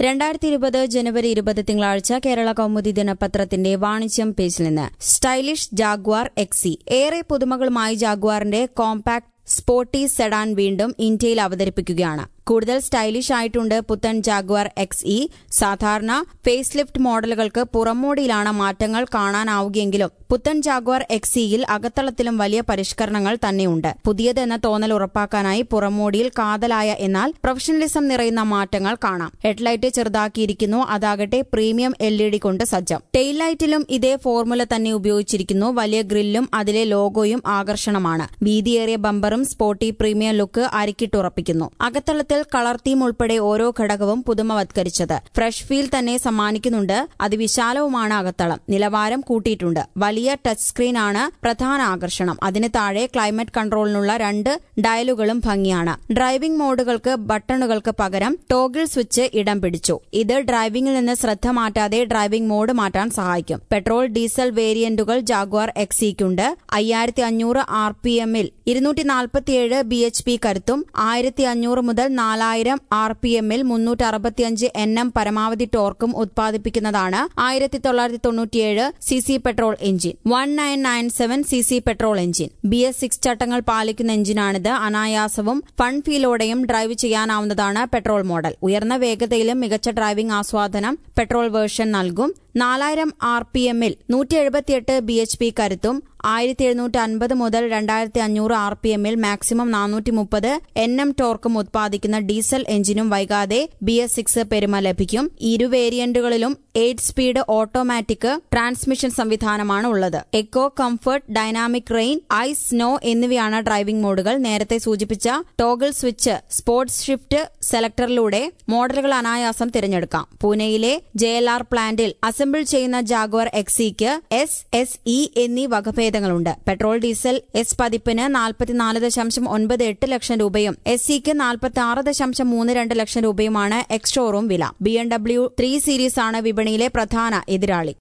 2020 ജനുവരി 20 തിങ്കളാഴ്ച കേരള കൗമുദി ദിനപത്രത്തിന്റെ വാണിജ്യം പേജിൽ നിന്ന് സ്റ്റൈലിഷ് ജാഗ്വാർ എക്സി ഏറെ പുതുമകളുമായി ജാഗ്വാറിന്റെ കോമ്പാക്ട് സ്പോർട്ടി സെഡാൻ വീണ്ടും ഇന്ത്യയിൽ അവതരിപ്പിക്കുകയാണ്. കൂടുതൽ സ്റ്റൈലിഷ് ആയിട്ടുണ്ട് പുത്തൻ ജാഗ്വാർ എക്സ്ഇ. സാധാരണ ഫേസ് ലിഫ്റ്റ് മോഡലുകൾക്ക് പുറംമോടിയിലാണ് മാറ്റങ്ങൾ കാണാനാവുകയെങ്കിലും പുത്തൻ ജാഗ്വാർ എക്സ്ഇയിൽ അകത്തളത്തിലും വലിയ പരിഷ്കരണങ്ങൾ തന്നെയുണ്ട്. പുതിയതെന്ന തോന്നൽ ഉറപ്പാക്കാനായി പുറംമോടിയിൽ കാതലായ എന്നാൽ പ്രൊഫഷണലിസം നിറയുന്ന മാറ്റങ്ങൾ കാണാം. ഹെഡ്ലൈറ്റ് ചെറുതാക്കിയിരിക്കുന്നു, അതാകട്ടെ പ്രീമിയം LED കൊണ്ട് സജ്ജം. ടെയിൽ ലൈറ്റിലും ഇതേ ഫോർമുല തന്നെ ഉപയോഗിച്ചിരിക്കുന്നു. വലിയ ഗ്രില്ലും അതിലെ ലോഗോയും ആകർഷണമാണ്. വീതിയേറിയ ബമ്പറും സ്പോർട്ടി പ്രീമിയം ലുക്ക് അരക്കിട്ടുറപ്പിക്കുന്നു. അകത്തളത്തിൽ കളർ തീം ഉൾപ്പെടെ ഓരോ ഘടകവും പുതുമവത്കരിച്ചത് ഫ്രഷ് ഫീൽ തന്നെ സമ്മാനിക്കുന്നുണ്ട്. അതിവിശാലവുമാണ് അകത്തളം. നിലവാരം കൂട്ടിയിട്ടുണ്ട്. വലിയ ടച്ച് സ്ക്രീനാണ് പ്രധാന ആകർഷണം. അതിന് താഴെ ക്ലൈമറ്റ് കൺട്രോളിനുള്ള 2 ഡയലുകളും ഭംഗിയാണ്. ഡ്രൈവിംഗ് മോഡുകൾക്ക് ബട്ടണുകൾക്ക് പകരം ടോഗിൾ സ്വിച്ച് ഇടം പിടിച്ചു. ഇത് ഡ്രൈവിംഗിൽ നിന്ന് ശ്രദ്ധ മാറ്റാതെ ഡ്രൈവിംഗ് മോഡ് മാറ്റാൻ സഹായിക്കും. പെട്രോൾ ഡീസൽ വേരിയന്റുകൾ ജാഗ്വാർ എക്സിക്കുണ്ട്. 5500 RPMൽ 247 bhp കരുത്തും 1500 മുതൽ 4000 RPMൽ 365 Nm പരമാവധി ടോർക്കും ഉത്പാദിപ്പിക്കുന്നതാണ് 1997 cc petrol engine. 1997 cc petrol engine BS6 ചട്ടങ്ങൾ പാലിക്കുന്ന എഞ്ചിനാണിത്. അനായാസവും ഫൺ ഫീലോടെയും ഡ്രൈവ് ചെയ്യാനാവുന്നതാണ് പെട്രോൾ മോഡൽ. ഉയർന്ന വേഗതയിലും മികച്ച ഡ്രൈവിംഗ് ആസ്വാദനം പെട്രോൾ വേർഷൻ നൽകും. 4000 RPMൽ 178 bhp കരുത്തും 1750 മുതൽ 2500 RPMൽ മാക്സിമം 430 Nm ടോർക്കും ഉത്പാദിക്കുന്ന ഡീസൽ എഞ്ചിനും വൈകാതെ BS6 പെരുമ ലഭിക്കും. ഇരു വേരിയന്റുകളിലും 8 സ്പീഡ് ഓട്ടോമാറ്റിക് ട്രാൻസ്മിഷൻ സംവിധാനമാണ് ഉള്ളത്. Eco, comfort, dynamic rain, ice, snow എന്നിവയാണ് ഡ്രൈവിംഗ് മോഡുകൾ. നേരത്തെ സൂചിപ്പിച്ച ടോഗിൾ സ്വിച്ച് സ്പോർട്സ് ഷിഫ്റ്റ് സെലക്ടറിലൂടെ മോഡലുകൾ അനായാസം തിരഞ്ഞെടുക്കാം. പൂനെയിലെ JLR പ്ലാന്റിൽ അസംബിൾ ചെയ്യുന്ന ജാഗ്വാർ എക്സിക്ക് S, SE എന്നീ വകഭേദങ്ങളുണ്ട്. പെട്രോൾ ഡീസൽ എസ് പതിപ്പിന് 44.98 ലക്ഷം രൂപയും SEക്ക് 46.32 ലക്ഷം രൂപയുമാണ് എക്സ് ഷോറൂം വില. BMW 3 സീരീസ് ആണ് വിപണിയിലെ പ്രധാന എതിരാളി.